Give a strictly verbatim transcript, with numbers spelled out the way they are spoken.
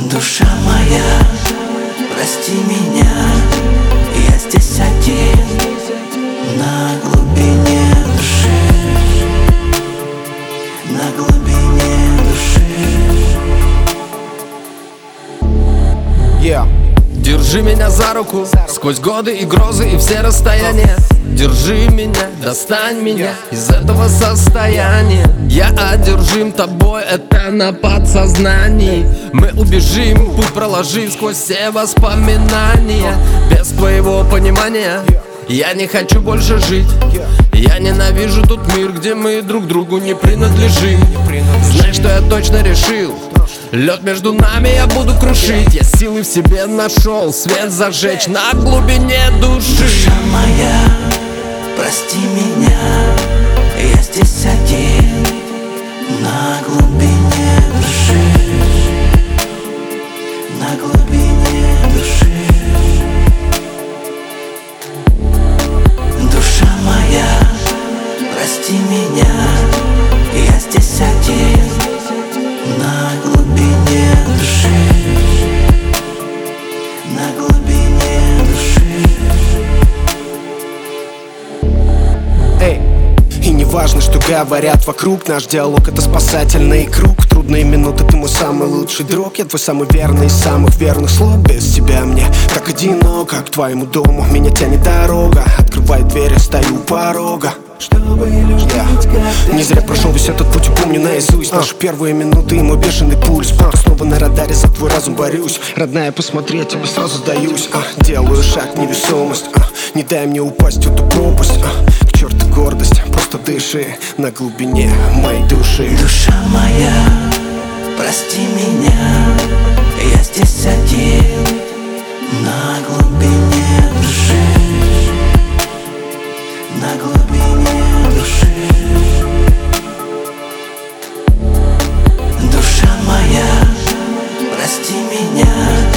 Душа моя, прости меня, я здесь один, на глубине души, на глубине души. Yeah. Держи меня за руку сквозь годы и грозы и все расстояния. Держи меня, достань меня из этого состояния. Я одержим тобой, это на подсознании. Мы убежим, путь проложив сквозь все воспоминания. Без твоего понимания я не хочу больше жить. Я ненавижу тот мир, где мы друг другу не принадлежим. Знай, что я точно решил: лед между нами я буду крушить. Я силы в себе нашел, свет зажечь на глубине души. Душа моя, прости меня, я здесь один, на глубине души, на глубине души. Душа моя, прости меня, я здесь один, на глубине души, на глубине души. Эй, и не важно, что говорят вокруг, наш диалог — это спасательный круг. Трудные минуты, ты мой самый лучший друг, я твой самый верный из самых верных слуг. Без тебя мне так одиноко, к твоему дому меня тянет дорога. Открывай дверь, я стою у порога. Чтобы yeah. Не зря прошел весь этот путь и помню наизусть Наши первые минуты и мой бешеный пульс. Пока снова на радаре за твой разум борюсь. Родная, посмотри, я тебе сразу сдаюсь. а, Делаю шаг в невесомость. а, Не дай мне упасть в эту пропасть. а, К черту гордость, просто дыши на глубине моей души. Душа моя, прости меня, я здесь один, на глубине души, на глубине души. Душа моя, прости меня,